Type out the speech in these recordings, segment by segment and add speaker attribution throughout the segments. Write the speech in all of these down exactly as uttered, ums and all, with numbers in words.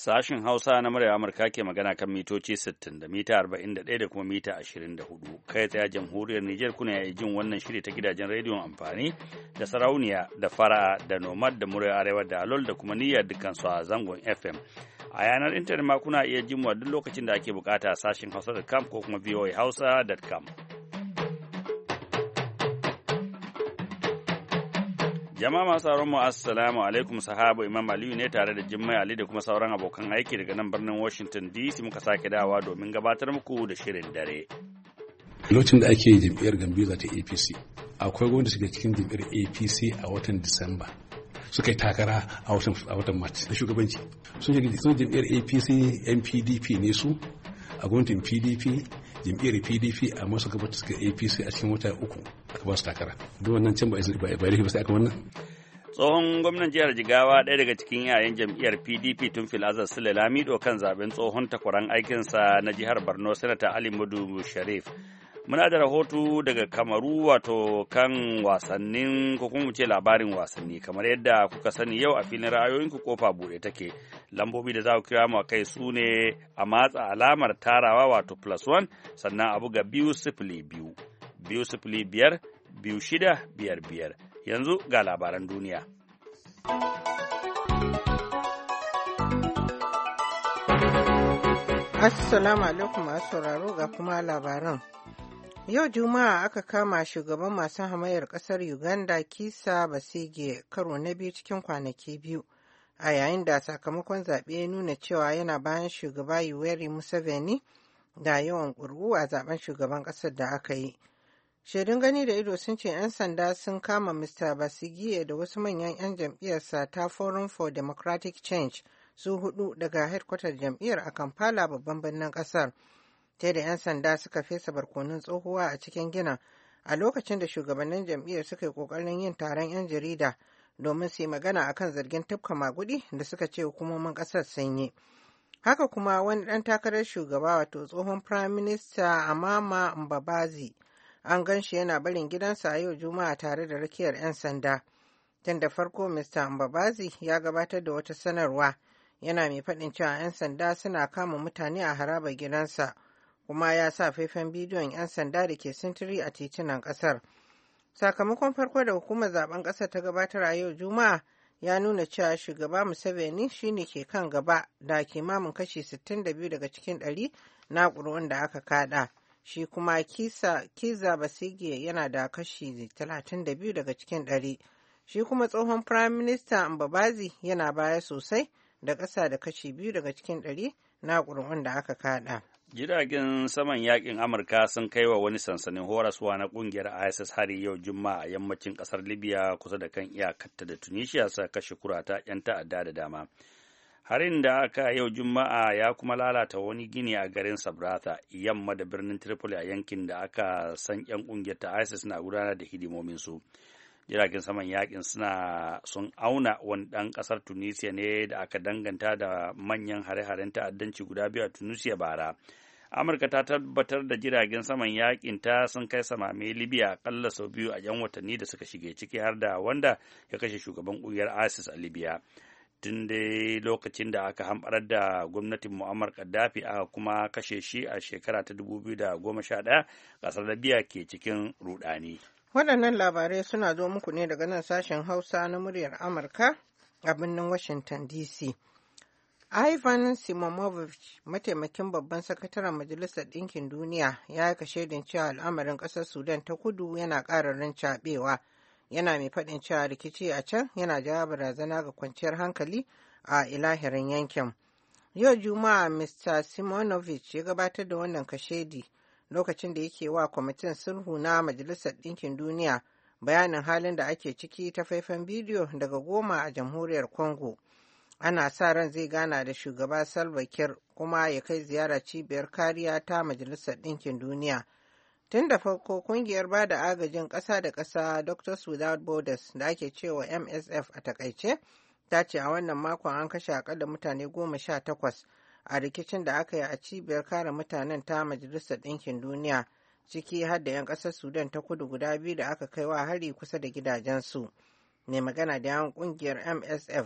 Speaker 1: Sashin Hausa na murya Amurka ke magana kan mitoci sittin da mita arba'in da ɗaya da kuma mita ashirin da hudu. Kai tsaye jamhuriyar Nijar kuna ya jin wannan shiri ta gidajen rediyon amfani da sarauniya da fara da nomad da murya arewa da alol da kuma niyyar dukansu a zangon F M. A yanar intanet ma kuna iya jin mu duk lokacin da ake bukata a sashin hausa dot com ko kuma v o a hausa dot com. Jama'a masu sauran mu assalamu alaikum, sahabu Imam Aliyu ne tare da Jummai Ali da kuma sauran abokan aiki daga nan birnin Washington D C muka sake dawa domin gabatar muku da shirin dare.
Speaker 2: Lokacin da ake jam'iyyar Gambiza ta A P C, akwai wanda suke cikin jam'iyyar A P C a watan Disamba. Suka yi takara a watan a watan Mac na shugabanci. Sun shiga sun jam'iyyar A P C, N P D P ne su a gwamnatin P D P, jam'iyyar P D P amma suka bata suka A P C a cikin wata uku aka ba su takara. Duk wannan can ba ba ba ba sai aka wannan.
Speaker 1: Tsohon gwamnan jihar Jigawa ɗaya daga cikin yayan jam'iyyar P D P tun filazar Sule Lamido kan zaben tsohon takwaran aikinsa na jihar Borno Sanata Ali Mudu Sharif. Muna da rahoto daga Kamaru wato kan wasannin ko kuma mu ce labarin wasanni kamar yadda kuka sani yau a filin ra'ayoyinku kofa buɗe take. Lambobi da za ku kira mu kai su ne a matsa alamar tarawa wato plus one sannan a buga biyu sifili biyu biyu sifili biyar biyu shida biyar biyar. Yanzu ga labaran duniya.
Speaker 3: Assalamu alaikum masu sauraro ga kuma labaran. Yau Juma'a aka kama shugaban masu hamayar ƙasar Uganda Kizza Besigye karo na biyu cikin kwanaki biyu, a yayin da sakamakon zaɓe ya nuna cewa yana bayan shugaba Yoweri Museveni da yawan ƙuri'u a zaben shugaban ƙasar da aka yi. Shaidun gani da ido sun ce 'yan sanda sun kama Mister Besigye da wasu manyan 'yan jam'iyyarsa ta Forum for Democratic Change su hudu daga headquarter jam'iyyar a Kampala babban birnin ƙasar. Ta da 'yan sanda suka fesa barkonun tsohuwa a cikin ginin a lokacin da shugabannin jam'iyyar suka yi kokarin yin taron 'yan jarida domin su yi magana akan zargin tafka magudi da suka ce hukumomin kasar sun yi. Haka kuma wani ɗan takarar shugaba wato tsohon Prime Minister Amama Mbabazi an gan shi yana barin gidansa a yau Juma'a tare da rakiyar 'yan sanda. Tun da farko Mister Mbabazi ya gabatar da wata sanarwa yana mai faɗin cewa 'yan sanda suna kama mutane a harabar gidansa. Kuma ya sa faifan bidiyon 'yan sanda da ke sintiri a titunan ƙasar. Sakamakon farko da hukumar zaben ƙasar ta gabatar a yau Juma'a ya nuna cewa shugaba Museveni shine ke kan gaba da kimamin kashi sittin da biyu daga cikin ɗari na ƙuri'un da aka kada. Shi kuma Kizza Besigye yana da kashi talatin da biyu daga cikin ɗari. Shi kuma tsohon Prime Minister Mbabazi yana baya sosai da ƙasa da kashi biyu daga cikin ɗari na ƙuri'un da aka kada.
Speaker 1: Jiragen saman yakin Amurka sun kai wa wani sansanin horaswa na kungiyar I S I S hari yau Juma'a a yammacin kasar Libya kusa da kan iyakarta da Tunisia sa kashe kurata 'yan ta'adda da dama. Harin da aka yau Juma'a ya kuma lalata wani gini a garin Sabratha yamma da birnin Tripoli a yankin da aka san 'yan kungiyar ta I S I S na gudanar da hidimomin su. Jiragen saman yakin suna sun auna wani ɗan ƙasar Tunisia ne da aka danganta da manyan hare-haren ta'addanci guda biyu a Tunisia bara. Amurka ta tabbatar da jiragen saman yakin ta sun kai samame Libya akalla sau biyu a 'yan watanni da suka shige ciki har da wanda ya kashe shugaban ƙungiyar I S I S a Libya. Tun dai lokacin da aka hamɓarar da gwamnatin Muammar Gaddafi aka kuma kashe shi a shekara ta dubu biyu da goma sha ɗaya, ƙasar Libya ke cikin rudani.
Speaker 3: Waɗannan labarai suna zo muku ne daga nan sashen Hausa na muryar Amurka a birnin Washington D C. Ivan Simonovic, mataimakin babban sakataren Majalisar Ɗinkin Duniya, ya yi kashedin cewa al'amarin ƙasar Sudan ta kudu yana ƙara rincaɓewa, yana mai faɗin cewa rikici a can yana jawo barazana ga kwanciyar hankali a ilahirin yankin. Yau Juma'a, Mister Simonovic ya gabatar da wannan kashedi lokacin da yake wa kwamitin sulhu na Majalisar Ɗinkin Duniya bayanin halin da ake ciki ta faifan bidiyo daga Goma a Jamhuriyar Congo. Ana sa ran zai gana da shugaba Salva Kiir kuma ya kai ziyara cibiyar kariya ta Majalisar Ɗinkin Duniya. Tun da farko kungiyar ba da agajin ƙasa da ƙasa Doctors Without Borders da ake cewa M S F a takaice, ta ce a wannan makon an kashe akalla mutane goma sha takwas a rikicin da aka yi a cibiyar kare mutanen ta Majalisar Ɗinkin Duniya, ciki har da 'yan ƙasar Sudan ta kudu guda biyu da aka kai wa hari kusa da gidajensu. Mai magana da yawan ƙungiyar M S F,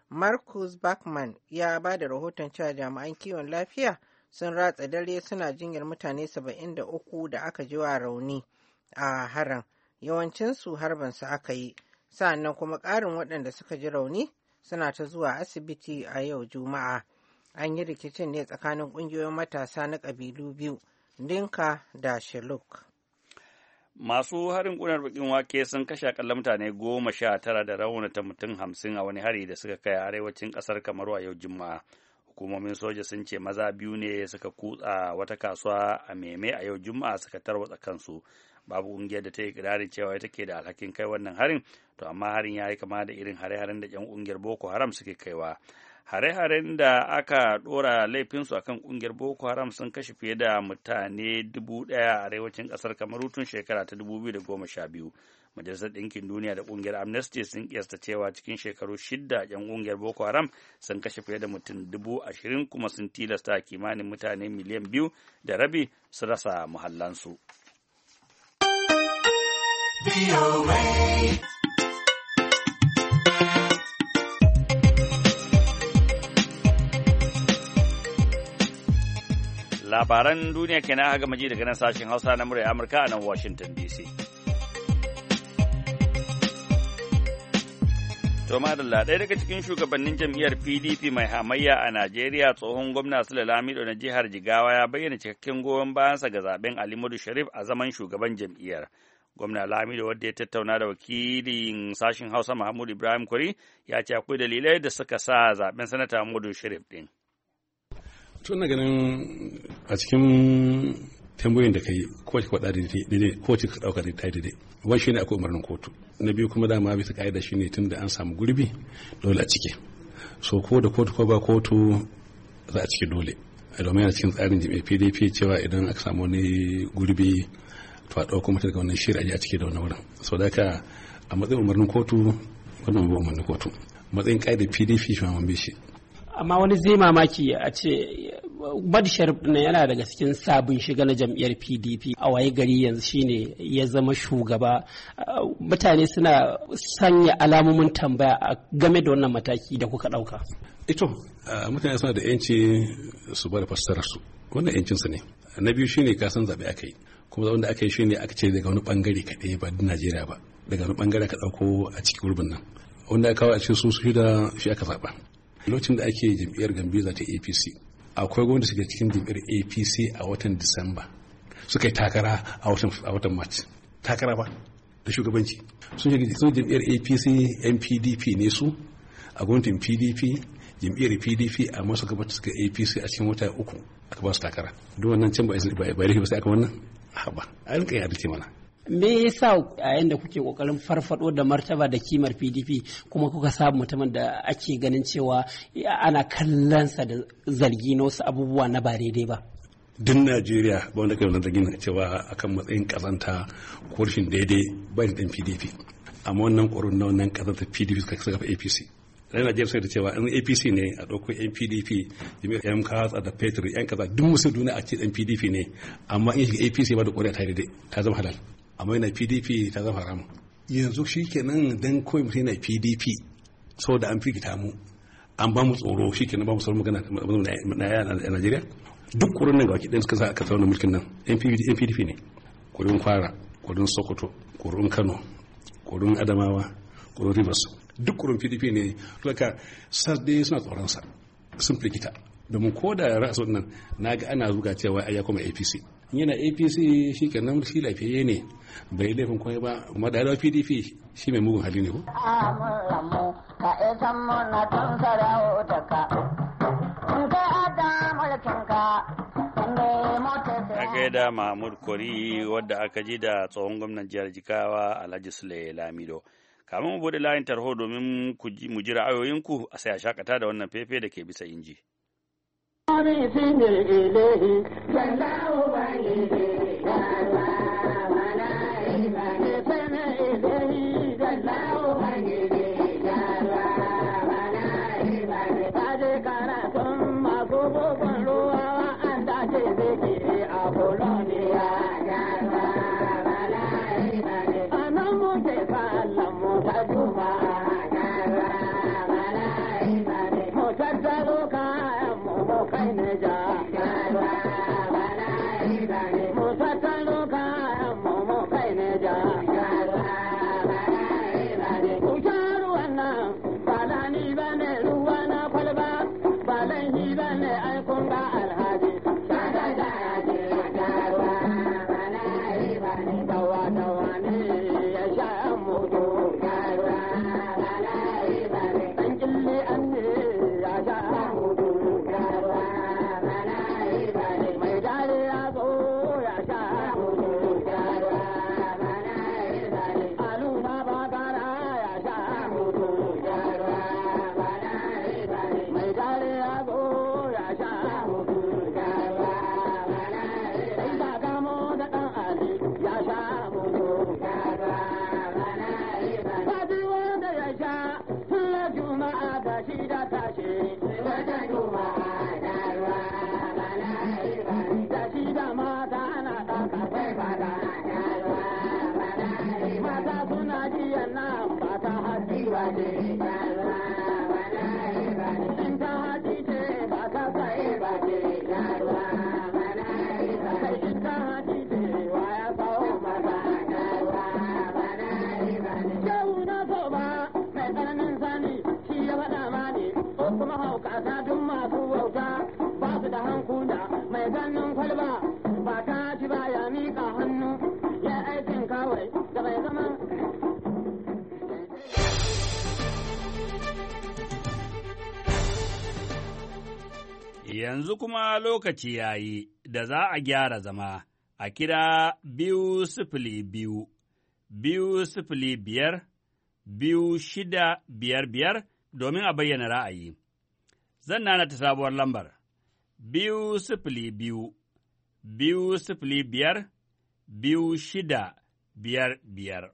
Speaker 3: Marcus Bachmann ya ba da rahoton cewa jami'an kiwon lafiya sun ratsa dare suna jinyar mutane saba'in da uku da aka ji wa rauni a harin. Yawancinsu harbansu aka yi, sa'annan kuma ƙarin waɗanda suka ji rauni suna ta zuwa asibiti a yau Juma'a. An yi rikicin ne tsakanin ƙungiyoyin matasa na ƙabilu biyu, Dinka da Shilluk.
Speaker 1: Masu harin ƙunar bakin wake sun kashe akalla mutane goma sha tara da raunata mutum hamsin a wani hari da suka kai a arewacin ƙasar Kamaru a yau Juma'a. Hukumomin soja sun ce maza biyu ne suka kutsa wata kasuwa a Meme a yau Juma'a suka tarwatsa kansu. Babu ƙungiyar da ta yi ƙirarin cewa ita ke da alhakin kai wannan harin, to amma harin ya yi kama da irin hare-haren da 'yan ƙungiyar Boko Haram suke kaiwa. Hare-haren da aka ɗora laifinsu a kan ƙungiyar Boko Haram sun kashe fiye da mutane dubu ɗaya a arewacin ƙasar Kamaru tun shekara ta dubu biyu da goma sha biyu. Majalisar Ɗinkin Duniya da ƙungiyar Amnesty sun kiyasta cewa cikin shekaru shidda 'yan ƙungiyar Boko Haram sun kashe fiye da mutum dubu ashirin kuma sun tilasta kimanin mutane miliyan biyu da rabi su rasa muhallansu. Labaran duniya kenan aka gama ji daga nan sashen Hausa na murya Amurka a nan Washington D C. To madalla, ɗaya daga cikin shugabannin jam'iyyar P D P mai hamayya a Najeriya, tsohon gwamna Sule Lamido na jihar Jigawa ya bayyana cikakken goyon bayansa ga zaben Ali Modu Sharif a zaman shugaban jam'iyyar. Gwamna Lamido, wadda ya tattauna da wakilin sashen Hausa Mahmud Ibrahim Kwari, ya ce akwai dalilai da suka sa zaben sanata Modu Sharif din.
Speaker 2: Tun na ganin a cikin tambayoyin da ka yi kowace kwaɗa daidai kowace ka ɗauka daidai daidai wani shi ne akwai umarnin kotu. Na biyu kuma dama bisa ka'ida shi ne tun da an samu gurbi dole a cike, so ko da kotu ko ba kotu za a cike dole. Domin yana cikin tsarin jami'ar P D P cewa idan aka samu wani gurbi to a ɗauko mata daga wannan shiri a cike da wani wurin. So da haka a matsayin umarnin kotu wannan ba umarnin kotu, matsayin ƙa'idar P D P shi ma mun bi shi.
Speaker 4: Amma wani zai mamaki a ce Modu Sharif ɗin yana daga cikin sabon shiga na jam'iyyar P D P a waye gari yanzu shine ya zama shugaba. Mutane suna sanya alamomin tambaya a game da wannan mataki da kuka ɗauka.
Speaker 2: Ito mutane suna da yanci su bada fassararsu, wannan yancinsu ne. Na biyu shine kasan zaɓe aka yi, kuma wanda aka yi shine aka ce daga wani bangare kaɗai ba Najeriya ba, daga wani bangare ka ɗauko a cikin gurbin nan, wanda aka kawo a cikin su shi da shi aka zaɓa. Lokacin da ake jam'iyyar Gambiza ta A P C, akwai gwamnati suke cikin jam'iyyar A P C a watan Disamba suka yi takara a watan a watan March, takara ba da shugabanci. Sun shiga sun jam'iyyar A P C, N P D P ne su a gwamnatin P D P, jam'iyyar P D P amma suka bata suka A P C a cikin wata uku aka ba su takara. Duk wannan can ba ba ba sai aka wannan haba a rinka yi adalci mana.
Speaker 4: Me yasa a yayin da kuke kokarin farfado da martaba da kimar P D P kuma kuka samu mutumin da ake ganin cewa ana kallonsa da zargi na wasu abubuwa na ba daidai ba?
Speaker 2: Din Najeriya ba wanda kai wannan zargin cewa akan matsayin kazanta ko rashin daidai ba ni dan P D P, amma wannan ƙoron na wannan kazanta P D P suka saka A P C. Sai Najeriya sai da cewa in A P C ne a ɗauko yan P D P, jami'ar yan katsa da Petro yan kaza duk musu duniya a ce dan P D P ne, amma in shiga A P C ba da ƙuri'a ta daidai ta zama halal. Amma yana P D P ta zama haramu. Yanzu shi kenan dan kawai mutum yana P D P saboda an firgita mu an ba mu tsoro, shi kenan ba mu sauran magana na Najeriya. Duk ƙurin nan ga baki ɗin suka sa aka zauna mulkin nan yan P D P ne. Ƙurin Kwara, ƙurin Sokoto, ƙurin Kano, ƙurin Adamawa, ƙurin Rivers, duk ƙurin P D P ne. Laka sas dai suna tsoron sa sun firgita, domin ko da ra'asun nan na ga ana zuga cewa ai ya koma A P C. Yana A P C shi ke nan shi lafiyayye ne bai laifin kwaya ba, kuma da P D P shi mai mugun hali ne ko?
Speaker 1: A gaida Mahmud Kori wadda aka ji da tsohon gwamnan jihar Jigawa Alhaji Sule Lamido. Kamin mu bude layin tarho domin mu ji ra'ayoyinku a sai a shakata da wannan fefe da ke bisa inji. Yanzu kuma lokaci ya yi da za a gyara zama a kira biyu sifili biyu, biyu sifili biyar, biyu shida biyar biyar domin a bayyana ra'ayi. Zan nana ta sabuwar lambar, biyu sifili biyu, biyu sifili biyar, biyu shida biyar biyar.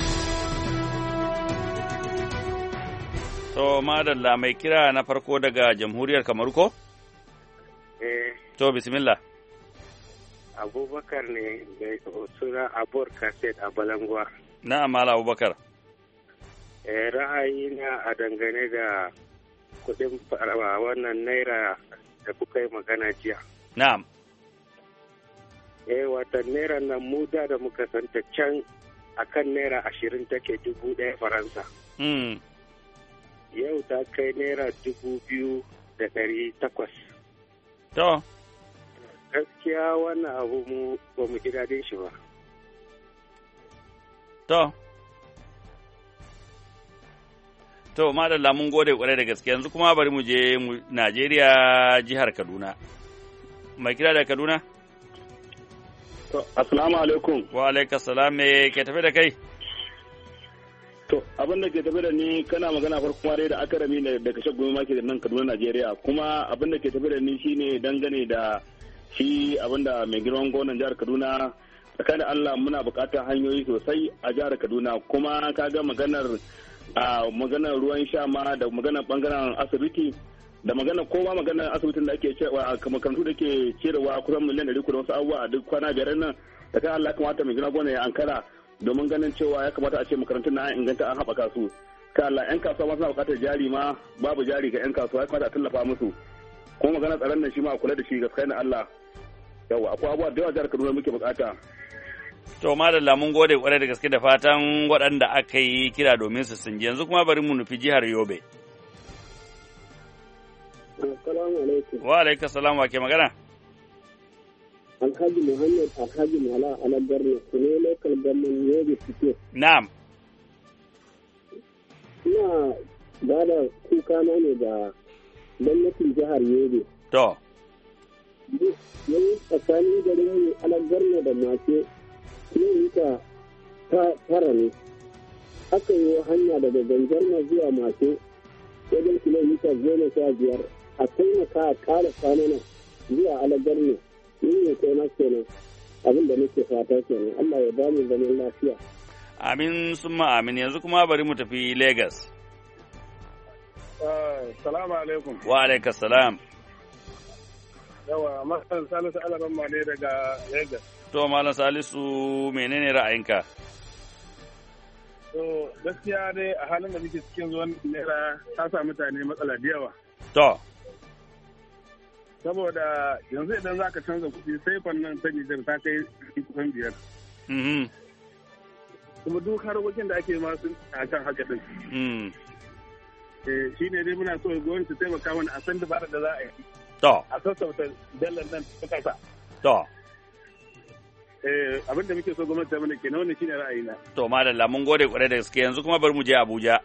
Speaker 1: To, madalla mai kira na farko daga jamhuriyar Kamaru ko?
Speaker 5: Eh.
Speaker 1: To, bismillah.
Speaker 5: Abubakar ne da suna Abur Kaset a Balangwa.
Speaker 1: Na'am, Mala Abubakar.
Speaker 5: Eh, ra'ayina a dangane da kuɗin wannan naira da kuka yi magana jiya.
Speaker 1: Na'am.
Speaker 5: Eh, watan naira nan mu da da muka santa can akan naira ashirin take dubu ɗaya Faransa.
Speaker 1: Mm.
Speaker 5: Yau ta kai naira dubu biyu da ɗari takwas.
Speaker 1: To.
Speaker 5: Gaskiya wannan abu mu ba mu ji daɗin shi ba.
Speaker 1: To. To, madalla mun gode kwarai da gaske yanzu kuma bari mu je Najeriya jihar Kaduna. Mai kira da Kaduna?
Speaker 5: To, assalamu alaikum.
Speaker 1: Wa alaikas salam, me ke tafe da kai?
Speaker 5: To, abin da ke tafi da ni kana magana farko dai da akarami ne da kashe gumi maki da nan Kaduna Najeriya, kuma abin da ke tafi da ni shine dangane da shi abin da mai girman gwamnatin jihar Kaduna, tsakanin Allah muna buƙatar hanyoyi sosai a jihar Kaduna, kuma kaga maganar a maganar ruwan sha ma da maganar bangaren asibiti da maganar kowa maganar asibitin da ake cewa a makarantu da ke cirewa kusan miliyan ɗari da wasu abubuwa a duk kwana biyar nan, tsakanin Allah kamata mai girman gwamnati ya ankara domin ganin cewa ya kamata a ce makarantun na inganta an haɓaka su. Ka Allah ƴan kasuwa ma suna buƙatar jari ma babu jari ga ƴan kasuwa ya kamata a tallafa musu. Kuma magana tsaron nan shi ma a kula da shi gaskiya na Allah. Yawa akwai abubuwa da yawa jihar Kaduna muke buƙata.
Speaker 1: To madalla mun gode kwarai da gaske da fatan waɗanda aka yi kira domin su sun yanzu kuma bari mu nufi jihar Yobe.
Speaker 5: Assalamu alaikum.
Speaker 1: Wa alaikas salam, wa ke magana?
Speaker 5: Alhaji Muhammad Alhaji Mala Alagarni su ne local government Yobe State.
Speaker 1: Na'am.
Speaker 5: Ina ba da kuka na ne ga gwamnatin jihar Yobe.
Speaker 1: To.
Speaker 5: Yayi tsakanin garin Alagarni da Mace kilomita tara ne. Aka yi hanya daga Ganjarna zuwa Mace wajen kilomita goma sha biyar. A taimaka a ƙara kwanana zuwa Alagarni. Ni ne kai na kenan abin da nake fata kenan Allah ya bani zaman lafiya.
Speaker 1: Amin summa amin yanzu kuma bari mu tafi Lagos.
Speaker 6: Salamu alaikum.
Speaker 1: Wa alaikas salam.
Speaker 6: Yawa Malam Salisu Alaramma ne daga Lagos.
Speaker 1: To Malam Salisu menene ra'ayinka?
Speaker 6: To gaskiya dai a halin da muke cikin zuwan naira ta sa mutane matsala da yawa.
Speaker 1: To.
Speaker 6: Saboda yanzu idan za ka canza kuɗi sai fannin ta Nijar ta kai kusan biyar. Kuma duk harkokin da ake masu a kan haka ɗin. Shi ne dai muna so gwamnati taimaka mana a san dabarar da za a yi.
Speaker 1: To.
Speaker 6: A sassauta dalar nan ta kasa.
Speaker 1: To.
Speaker 6: Abin da muke so gwamnati ta mana kenan wannan shine ra'ayina.
Speaker 1: To madalla mun gode kwarai da gaske yanzu kuma bari mu je Abuja.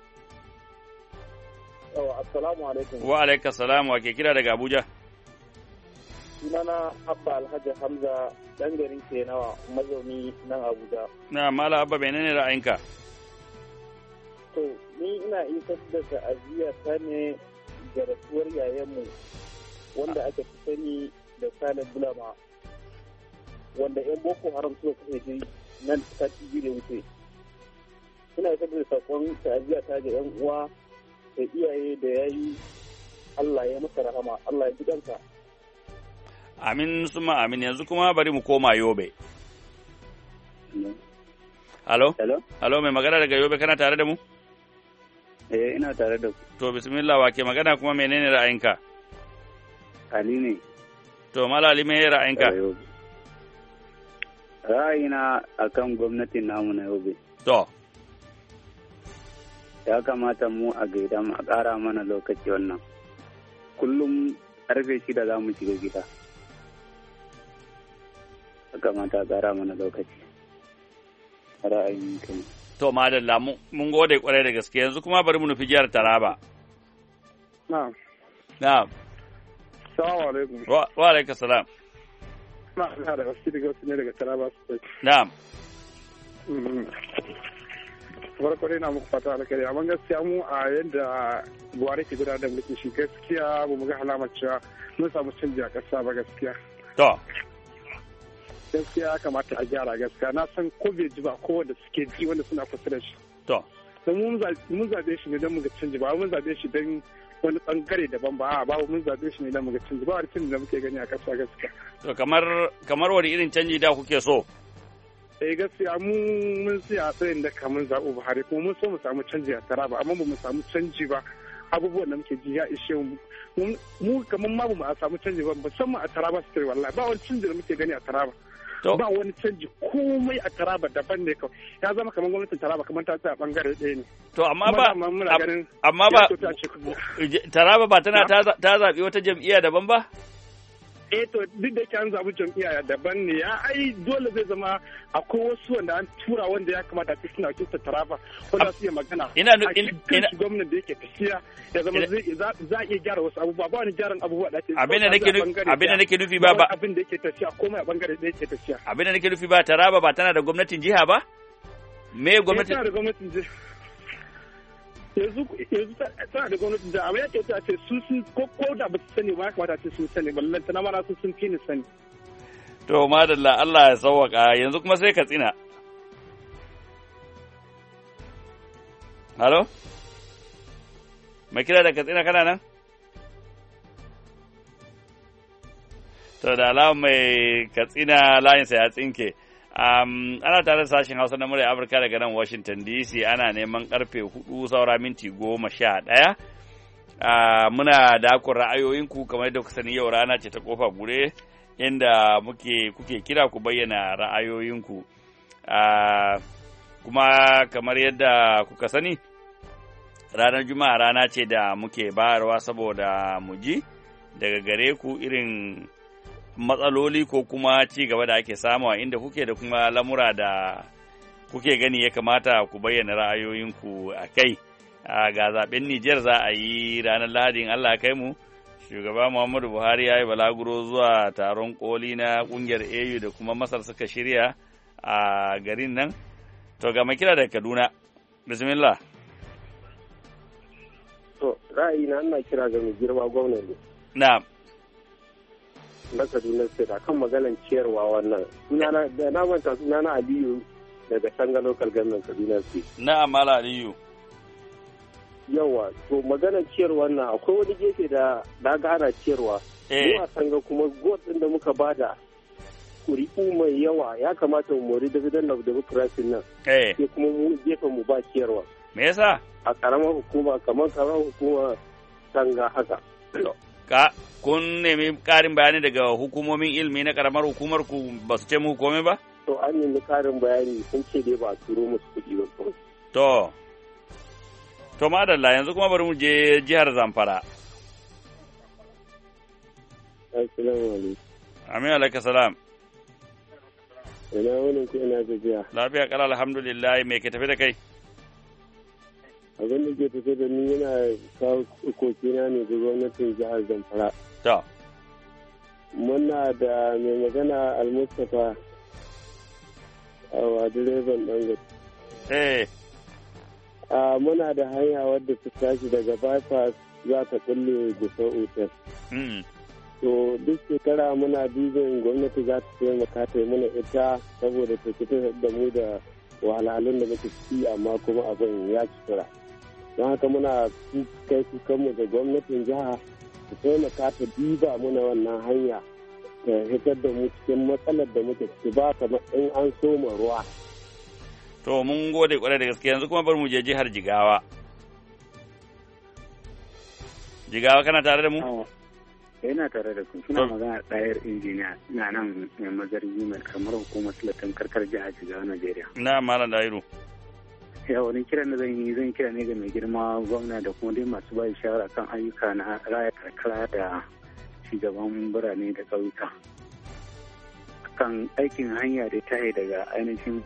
Speaker 6: Assalamu alaikum.
Speaker 1: Wa alaikas salam, wa ke kira daga Abuja?
Speaker 6: Sunana Abba Alhaji Hamza dan garin Kenawa mazauni nan Abuja.
Speaker 1: Na Mala Abba menene ra'ayinka?
Speaker 6: To ni ina isar da ta'aziyya ta ne ga rasuwar yayanmu wanda aka fi sani da Sale Bulama wanda yan Boko Haram suka kashe shi nan sati biyu da wuce. Ina isar da sakon ta'aziyya ta ga yan uwa da iyaye da yayi Allah ya masa rahama, Allah ya ji kansa.
Speaker 1: Amin suma amin yanzu kuma bari mu koma Yobe. Halo?
Speaker 5: Hello?
Speaker 1: Halo mai magana daga Yobe kana tare da mu?
Speaker 7: Eh, ina tare da ku.
Speaker 1: To, bismillah wa ke magana kuma menene ra'ayinka?
Speaker 7: Ali ne.
Speaker 1: To, Mala Ali me ra'ayinka?
Speaker 7: Ra'ayina akan gwamnatin namu na Yobe.
Speaker 1: To.
Speaker 7: Ya kamata mu a gaida mu a ƙara mana lokaci wannan. Kullum ƙarfe shida za mu shiga gida. Ya kamata a ƙara mana lokaci. Ra'ayin kai.
Speaker 1: To, madalla mun gode kwarai da gaske yanzu kuma bari mu nufi jihar Taraba.
Speaker 8: Na'am.
Speaker 1: Na'am.
Speaker 8: Assalamu alaikum.
Speaker 1: Wa wa alaikum salam.
Speaker 8: Na ina da wasu daga wasu ne daga Taraba State.
Speaker 1: Na'am.
Speaker 8: Farko dai na muku fata alkhairi amma gaskiya mu a yadda Buhari ke gudanar da mulki shi gaskiya ba mu ga alamar cewa mun samu canji a ƙasa ba gaskiya.
Speaker 1: To.
Speaker 8: Gaskiya ya kamata a gyara gaskiya na san ko bai ji ba ko wanda suke ji wanda suna kusa da shi.
Speaker 1: To.
Speaker 8: Don mun zaɓe shi ne don mu ga canji ba mun zaɓe shi don wani bangare daban ba a babu mun zaɓe shi ne don mu ga canji ba wani canji da muke gani a ƙasa gaskiya.
Speaker 1: To kamar kamar wani irin canji da kuke so?
Speaker 8: Eh gaskiya mu mun siya tsayin da kamun zaɓo Buhari kuma mun so mu samu canji a Taraba amma ba mu samu canji ba abubuwan da muke ji ya ishe mu mu kamar ma ba mu samu canji ba musamman a Taraba State wallahi ba wani canji da muke gani a Taraba. Ba wani canji komai a Taraba daban ne kawai ya zama kamar gwamnatin Taraba kamar ta tsaya bangare ɗaya ne.
Speaker 1: To amma ba amma ba Taraba ba tana ta zaɓi wata jam'iyya daban ba?
Speaker 8: Eh to duk da yake an zaɓi jam'iyya daban ne ya ai dole zai zama akwai wasu wanda an tura wanda ya kamata a suna kinsa Taraba wanda su iya magana.
Speaker 1: Ina
Speaker 8: ina gwamnati da yake tafiya ya zama za a iya gyara wasu abubuwa ba wani gyaran abubuwa da ake.
Speaker 1: Abin da nake nufi abin da nake nufi ba ba
Speaker 8: abin da yake tafiya komai a bangare da yake tafiya.
Speaker 1: Abin da nake nufi ba Taraba ba tana da gwamnatin jiha ba? Me gwamnatin?
Speaker 8: Tana da gwamnatin jiha. yanzu yanzu tana da gwamnatin jiha amma ya ce ta ce su sun ko da ba su sani ba ya kamata ce sun sani ballan tana mara su sun fi ni sani.
Speaker 1: To madalla Allah ya sauwaka yanzu kuma sai ka tsina. Halo? Mai kira da Katsina kana nan? To da alamun mai Katsina layinsa ya tsinke. Um, ana tare da sashen Hausa na murya Afirka daga nan Washington D C ana neman karfe hudu saura minti goma sha ɗaya. Uh, muna dakon ra'ayoyinku kamar yadda kuka sani yau rana ce ta kofa gure inda muke kuke kira ku bayyana ra'ayoyinku. Uh, kuma kamar yadda kuka sani ranar Juma'a rana ce da muke bayarwa saboda mu ji daga gare ku irin matsaloli ko kuma ci gaba da ake samu a inda kuke da kuma lamura da kuke gani ya kamata ku bayyana ra'ayoyinku a kai. Ga zaben Nijar za a yi ranar Lahadin Allah kai mu, shugaba Muhammadu Buhari ya yi balaguro zuwa taron koli na ƙungiyar A U da kuma Masar suka shirya a garin nan. To ga makira da Kaduna, bismillah.
Speaker 9: To ra'ayina ina kira ga mai girma gwamnati.
Speaker 1: Na'am.
Speaker 9: Na Kaduna State akan maganan ciyarwa wannan sunana da na manta sunana Aliyu daga Shanga Local Government Kaduna State.
Speaker 1: Na'am Mala Aliyu.
Speaker 9: Yawa to maganan ciyarwa nan akwai wani gefe da na ga ana ciyarwa.
Speaker 1: Eh.
Speaker 9: Mu a Shanga kuma god din da muka bada kuri'u mai yawa ya kamata mu mori dividend of democracy nan.
Speaker 1: Eh.
Speaker 9: Sai kuma mu gefen mu ba ciyarwa.
Speaker 1: Me yasa?
Speaker 9: A karamar hukuma kamar karamar hukuma Shanga haka.
Speaker 1: Ka kun nemi ƙarin bayani daga hukumomin ilimi na ƙaramar hukumar ku ba su ce mu komai ba?
Speaker 9: To an nemi ƙarin bayani sun ce dai ba a turo musu kuɗi ba kawai.
Speaker 1: To, to madalla yanzu kuma bari mu je jihar Zamfara.
Speaker 9: Assalamu alaikum.
Speaker 1: Amin alaikum salam.
Speaker 9: Ina wani ku ina gajiya.
Speaker 1: Lafiya kala alhamdulillah me ke tafi da kai?
Speaker 9: Abin da ke tafi da ni yana kawo kokina ne ga gwamnatin jihar Zamfara.
Speaker 1: To.
Speaker 9: Muna da mai magana Al-Mustapha a direban Dangote.
Speaker 1: Eh.
Speaker 9: A muna da hanya wadda ta tashi daga bypass za ta kulle da otal.
Speaker 1: Mm.
Speaker 9: To duk shekara muna dubin gwamnati za ta taimaka ta yi mana ita saboda ta fitar da mu da wahalhalun da muke ciki amma kuma abin ya ci tura. Don haka muna kai kukanmu da gwamnatin jiha ta taimaka ta diba muna wannan hanya ta hitar da mu cikin matsalar da muke ciki ba kamar in an soma ruwa.
Speaker 1: To mun gode kwarai da gaske yanzu kuma bari mu je jihar Jigawa. Jigawa kana tare da mu?
Speaker 7: Yana tare da ku. Suna magana ɗayar injiniya na nan mai mazargi mai kamar hukumar silatan karkar jihar Jigawa Najeriya.
Speaker 1: Na Malam Dairu.
Speaker 7: Ya wani kiran da zan yi zan kira ne ga mai girma gwamna da kuma dai masu ba shawara kan ayyuka na raya karkara da shugaban birane da ƙauyuka. Kan aikin hanya da ta daga ainihin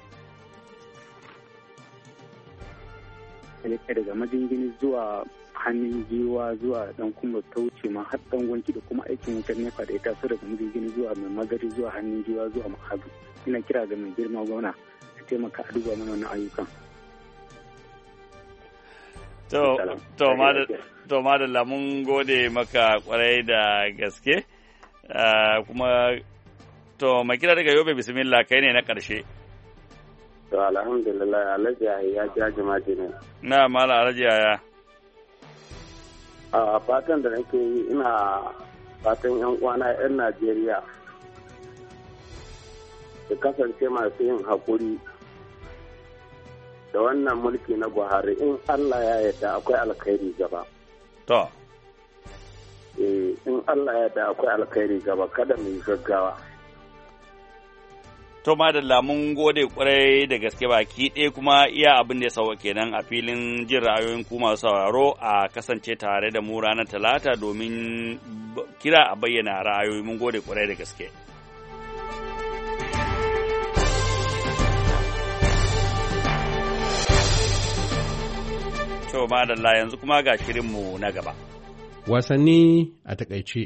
Speaker 7: daga majingini zuwa hannun giwa zuwa dan kuma ta wuce ma har dan gwanki da kuma aikin wutar nefa da ya taso daga majingini zuwa mai magari zuwa hannun giwa zuwa mahadu. Ina kira ga mai girma gwamna a taimaka a duba mana wannan ayyukan.
Speaker 1: To, to, to, madalla mun gode maka kwarai da gaske, kuma to, mai kira daga Yobe bismillah kai ne na ƙarshe.
Speaker 9: To, alhamdulillah, Alhaji ya jaji maji ne.
Speaker 1: Na, mala Alhaji ya.
Speaker 9: A fatan da nake yi ina fatan yan uwana yan Najeriya su kasance masu yin haƙuri da wannan mulki na Buhari in Allah ya yarda akwai alkhairi gaba.
Speaker 1: To.
Speaker 9: Eh, in Allah ya yarda akwai alkhairi gaba kada mu yi gaggawa.
Speaker 1: To madalla mun gode kwarai da gaske baki ɗaya kuma iya abin da ya sauwa kenan a filin jin ra'ayoyin ku masu sauraro a kasance tare da mu ranar Talata domin kira a bayyana ra'ayoyi. Mun gode kwarai da gaske. To madalla yanzu kuma ga shirinmu na gaba.
Speaker 10: Wasanni a takaice.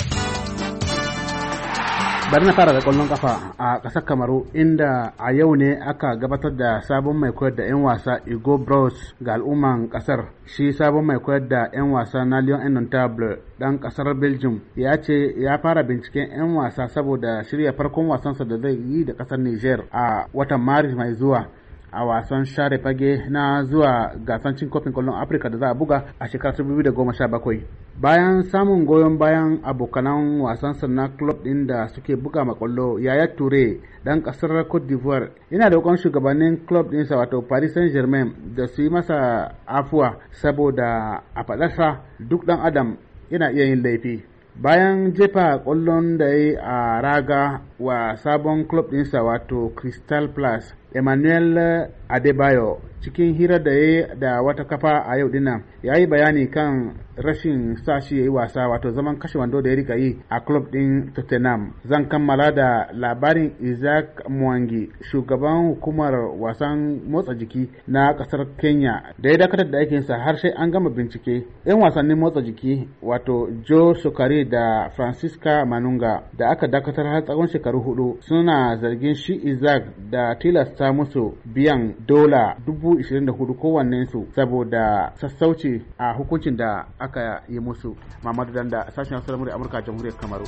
Speaker 11: Bari na fara da ƙwallon kafa a ƙasar Kamaru inda a yau ne aka gabatar da sabon mai koyar da 'yan wasa Igo Bros ga al'umman ƙasar. Shi sabon mai koyar da 'yan wasa na Lyon Indomitable ɗan ƙasar Belgium ya ce ya fara binciken 'yan wasa saboda shirya farkon wasansa da zai yi da ƙasar Niger a watan Maris mai zuwa. A wasan share fage na zuwa gasan cin kofin kwallon Afirka da za a buga a shekarar dubu biyu da goma sha bakwai. Bayan samun goyon bayan abokanan wasansa na club ɗin da suke buga makwallo, Yaya Toure dan ƙasar Cote d'Ivoire yana da roƙon shugabannin club ɗinsa wato Paris Saint-Germain da su yi masa afuwa saboda a faɗarsa duk ɗan adam yana iya yin laifi. Bayan jefa ƙwallon da ya yi a raga wa sabon club ɗinsa wato Crystal Palace, Emmanuel Adebayo cikin hira da ya da wata kafa a yau dinnan ya yi bayani kan rashin sa shi ya yi wasa wato zaman kashe wando da ya rika yi a club din Tottenham. Zan kammala da labarin Isaac Mwangi, shugaban hukumar wasan motsa jiki na kasar Kenya da ya dakatar da aikinsa har sai an gama bincike. Yan wasannin motsa jiki wato Joe Sokari da Francisca Manunga da aka dakatar har tsawon shekaru hudu suna zargin shi Isaac da tilasta musu biyan dola dubu ishirin da hudu kowannensu saboda sassauci a hukuncin da aka yi musu. Mamadu Danda, sashen Hausa da Amurka, Jamhuriyar Kamaru.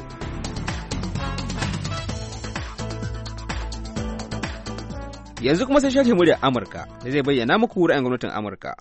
Speaker 12: Yanzu kuma sai sharhin muryar Amurka da zai bayyana muku ra'ayin gwamnatin Amurka.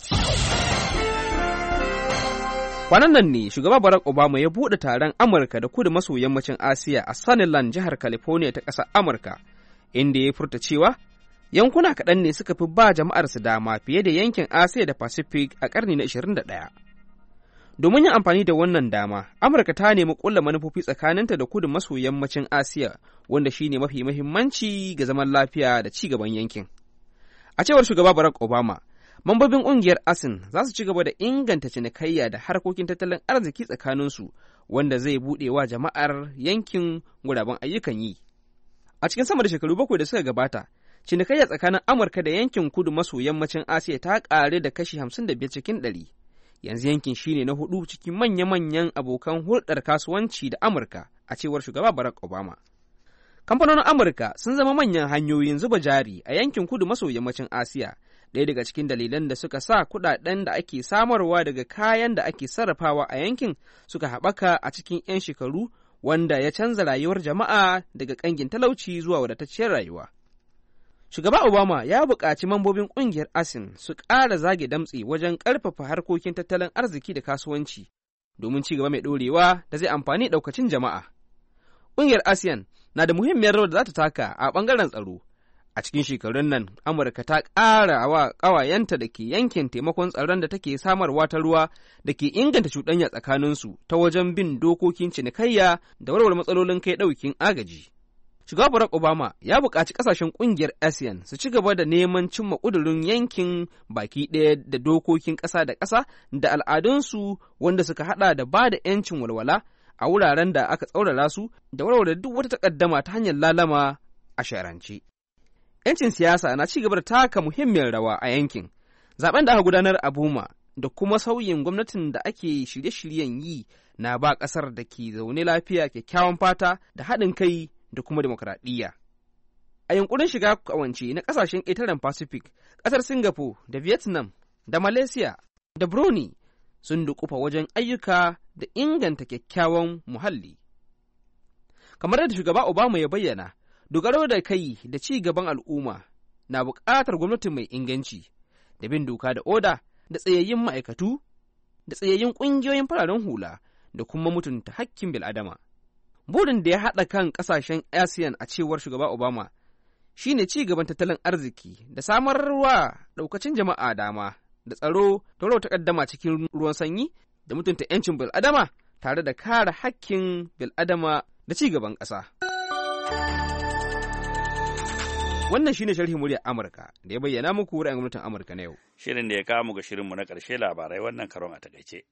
Speaker 12: Kwanan nan ne shugaba Barack Obama ya buɗe taron Amurka da kudu maso yammacin Asiya a Sunnyland, jihar California ta ƙasar Amurka, inda ya furta cewa yankuna kaɗan ne suka fi ba jama'arsu dama fiye da yankin Asiya da Pacific a ƙarni na ashirin da ɗaya. Domin yin amfani da wannan dama, Amurka ta nemi ƙulla manufofi tsakaninta da kudu maso yammacin Asiya, wanda shi ne mafi muhimmanci ga zaman lafiya da ci gaban yankin. A cewar shugaba Barack Obama, mambobin ƙungiyar A S E A N za su ci gaba da inganta cinikayya da harkokin tattalin arziki tsakaninsu, wanda zai buɗe wa jama'ar yankin guraben ayyukan yi. A cikin sama da shekaru bakwai da suka gabata, cinikayya tsakanin Amurka da yankin kudu maso yammacin Asiya ta ƙare da kashi hamsin da biyar cikin ɗari. Yanzu yankin shine na hudu cikin manya-manyan abokan hulɗar kasuwanci da Amurka, a cewar shugaba Barack Obama. Kamfanonin Amurka sun zama manyan hanyoyin zuba jari a yankin kudu maso yammacin Asiya, ɗaya daga cikin dalilan da suka sa kuɗaɗen da ake samarwa daga kayan da ake sarrafawa a yankin suka haɓaka a cikin 'yan shekaru, wanda ya canza rayuwar jama'a daga ƙangin talauci zuwa wadatacciyar rayuwa. Shugaba Obama ya buƙaci mambobin ƙungiyar A S E A N su ƙara zage damtse wajen ƙarfafa harkokin tattalin arziki da kasuwanci domin ci gaba mai ɗorewa da zai amfani ɗaukacin jama'a. Ƙungiyar A S E A N na da muhimmiyar rawar da za ta taka a ɓangaren tsaro, A cikin shekarun nan, Amurka ta ƙara wa ƙawayenta da ke yankin taimakon tsaron da take samarwa ta ruwa da ke inganta cuɗanya tsakaninsu ta wajen bin dokokin cinikayya da warware matsalolin kai ɗaukin agaji. Shugaba Barack Obama ya buƙaci ƙasashen ƙungiyar ASEAN su ci gaba da neman cimma ƙudurin yankin baki ɗaya da dokokin ƙasa da ƙasa da al'adunsu wanda suka haɗa da ba da ‘yancin walwala a wuraren da aka tsaurara su da warware duk wata takaddama ta hanyar lalama a sharance. ‘Yancin siyasa na ci gaba da taka muhimmiyar rawa a yankin. Zaben da aka gudanar a Buma da kuma sauyin gwamnatin da ake shirye-shiryen yi na ba ƙasar da ke zaune lafiya kyakkyawan fata da haɗin kai da kuma demokradiyya. A yunkurin shiga kawance na ƙasashen ƙetaren Pacific, ƙasar Singapore da Vietnam da Malaysia da Brunei sun dukufa wajen ayyuka da inganta kyakkyawan muhalli. Kamar yadda shugaba Obama ya bayyana, dogaro da kai da ci gaban al'umma na buƙatar gwamnati mai inganci da bin doka da oda da tsayayyun ma'aikatu da tsayayyun ƙungiyoyin fararen hula da kuma mutunta hakkin bil'adama. Burin da ya haɗa kan ƙasashen ASEAN a cewar shugaba Obama shi ne ci gaban tattalin arziki da samarwa ɗaukacin jama'a dama da tsaro da rawar takaddama cikin ruwan sanyi da mutunta 'yancin bil'adama tare da kare hakkin bil'adama da ci gaban ƙasa. Wannan shine sharhin muryar Amurka da ya bayyana muku ra'ayin gwamnatin Amurka na yau.
Speaker 1: Shirin da ya kawo mu ga shirinmu na ƙarshe labarai wannan karon a takaice.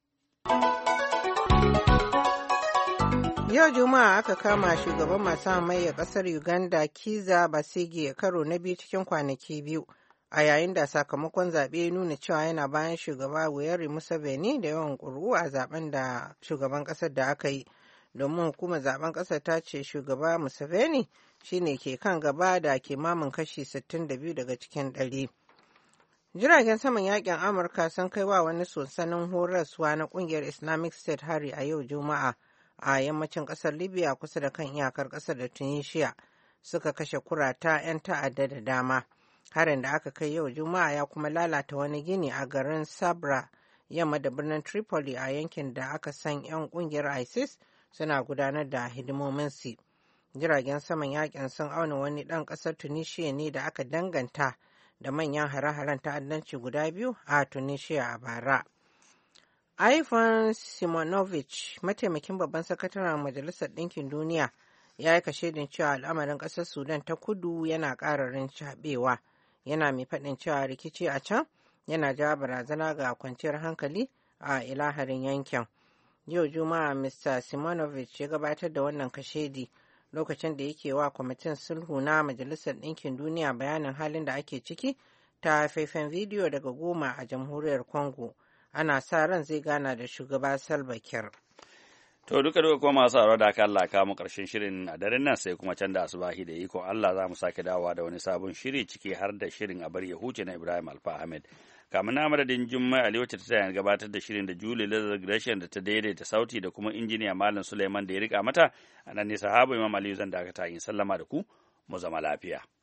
Speaker 3: Yau Juma'a aka kama shugaban masu hamayya ƙasar Uganda Kizza Besigye karo na biyu cikin kwanaki biyu a yayin da sakamakon zaɓe ya nuna cewa yana bayan shugaba Yoweri Museveni da yawan ƙuri'u a zaben da shugaban ƙasar da aka yi. Domin hukumar zaben ƙasar ta ce shugaba Museveni shine ke kan gaba da kimamin kashi sittin da biyu daga cikin ɗari. Jiragen saman yakin Amurka sun kai wa wani sansanin horaswa na ƙungiyar Islamic State hari a yau Juma'a a yammacin ƙasar Libya kusa da kan iyakar ƙasar da Tunisia, suka kashe kurata 'yan ta'adda da dama. Harin da aka kai yau Juma'a ya kuma lalata wani gini a garin Sabra yamma da birnin Tripoli a yankin da aka san 'yan ƙungiyar ISIS suna gudanar da hidimominsu. Jiragen saman yakin sun auna wani ɗan ƙasar Tunisia ne da aka danganta da manyan hare-haren ta'addanci guda biyu a Tunisia a bara. Ivan Simonovic, mataimakin babban sakataren Majalisar Ɗinkin Duniya, ya yi kashedin cewa al'amarin ƙasar Sudan ta kudu yana ƙara rincaɓewa. Yana mai faɗin cewa rikici a can yana jawo barazana ga kwanciyar hankali a ilaharin yankin. Yau Juma'a Mista Simonovic ya gabatar da wannan kashedi lokacin da yake wa kwamitin sulhu na Majalisar Ɗinkin Duniya bayanin halin da ake ciki ta faifan bidiyo daga Goma a Jamhuriyar Congo. Ana sa ran zai gana da shugaba Salva Kiir.
Speaker 1: To duka duka kuma masu aro da aka Allah ka mu karshen shirin a daren nan sai kuma can da asubahi da iko Allah za mu sake dawowa da wani sabon shiri ciki har da shirin a bar ya huce na Ibrahim Alfa Ahmed. Kamin na madadin Jummai Ali wacce ta tsaya gabatar da shirin da Julie Lazar Gresham da ta daidaita sauti da kuma injiniya Malam Suleiman da ya rika mata, a nan ne sahabo Imam Aliyu zan dakata in sallama da ku mu zama lafiya.